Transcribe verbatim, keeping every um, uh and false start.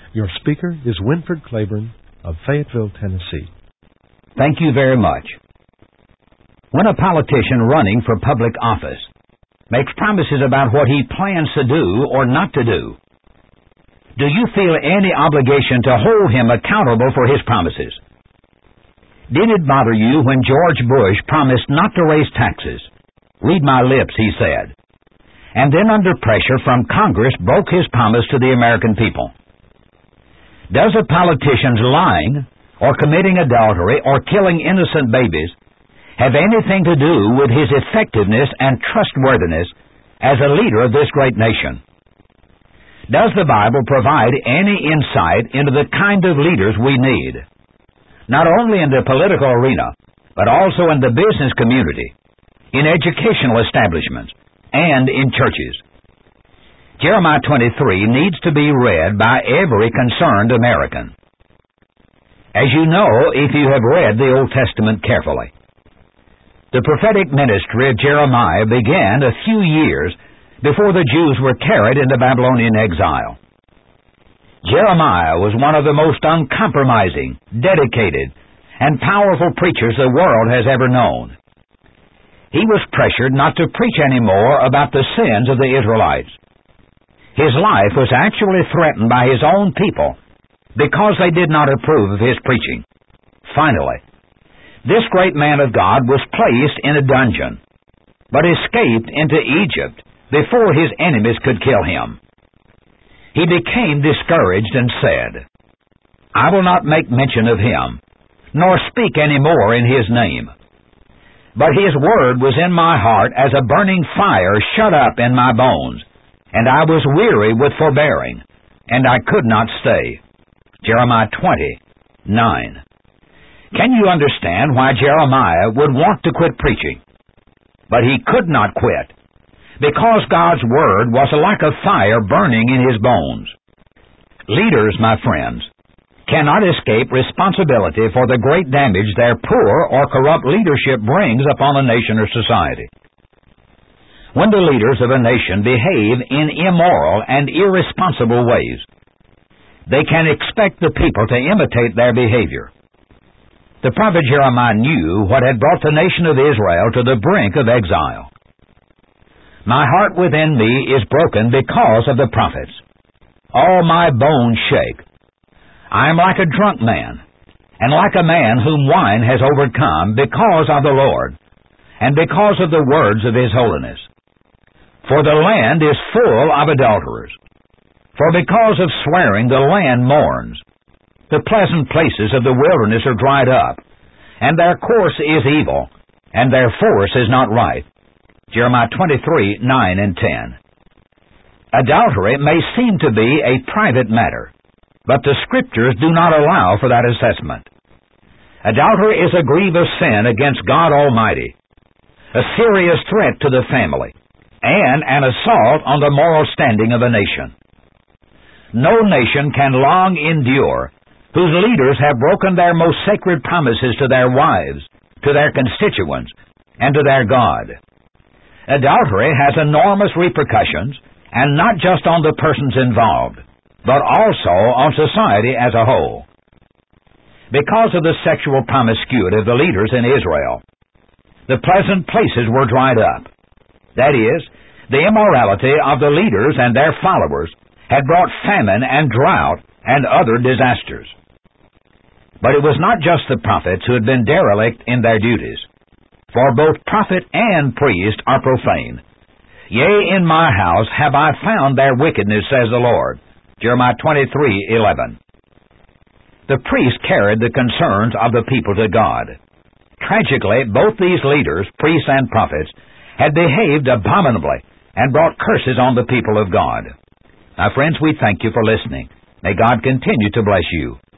Your speaker is Winford Claiborne of Fayetteville, Tennessee. Thank you very much. When a politician running for public office makes promises about what he plans to do or not to do, do you feel any obligation to hold him accountable for his promises? Did it bother you when George Bush promised not to raise taxes? Read my lips, he said. And then under pressure from Congress broke his promise to the American people. Does a politician's lying or committing adultery or killing innocent babies have anything to do with his effectiveness and trustworthiness as a leader of this great nation? Does the Bible provide any insight into the kind of leaders we need, not only in the political arena, but also in the business community, in educational establishments, and in churches? Jeremiah twenty-three needs to be read by every concerned American. As you know, if you have read the Old Testament carefully, the prophetic ministry of Jeremiah began a few years before the Jews were carried into Babylonian exile. Jeremiah was one of the most uncompromising, dedicated, and powerful preachers the world has ever known. He was pressured not to preach anymore about the sins of the Israelites. His life was actually threatened by his own people because they did not approve of his preaching. Finally, this great man of God was placed in a dungeon, but escaped into Egypt before his enemies could kill him. He became discouraged and said, "I will not make mention of him, nor speak any more in his name. But his word was in my heart as a burning fire shut up in my bones, and I was weary with forbearing, and I could not stay." Jeremiah twenty, nine. Can you understand why Jeremiah would want to quit preaching? But he could not quit, because God's word was like a fire burning in his bones. Leaders, my friends, cannot escape responsibility for the great damage their poor or corrupt leadership brings upon a nation or society. When the leaders of a nation behave in immoral and irresponsible ways, they can expect the people to imitate their behavior. The prophet Jeremiah knew what had brought the nation of Israel to the brink of exile. "My heart within me is broken because of the prophets. All my bones shake. I am like a drunk man, and like a man whom wine has overcome because of the Lord, and because of the words of his holiness. For the land is full of adulterers. For because of swearing the land mourns. The pleasant places of the wilderness are dried up, and their course is evil, and their force is not right." Jeremiah twenty-three, nine and ten. Adultery may seem to be a private matter, but the Scriptures do not allow for that assessment. Adultery is a grievous sin against God Almighty, a serious threat to the family, and an assault on the moral standing of a nation. No nation can long endure whose leaders have broken their most sacred promises to their wives, to their constituents, and to their God. Adultery has enormous repercussions, and not just on the persons involved, but also on society as a whole. Because of the sexual promiscuity of the leaders in Israel, the pleasant places were dried up. That is, the immorality of the leaders and their followers had brought famine and drought and other disasters. But it was not just the prophets who had been derelict in their duties, for both prophet and priest are profane. "Yea, in my house have I found their wickedness, says the Lord." Jeremiah twenty-three, eleven. The priest carried the concerns of the people to God. Tragically, both these leaders, priests and prophets, had behaved abominably and brought curses on the people of God. Now, friends, we thank you for listening. May God continue to bless you.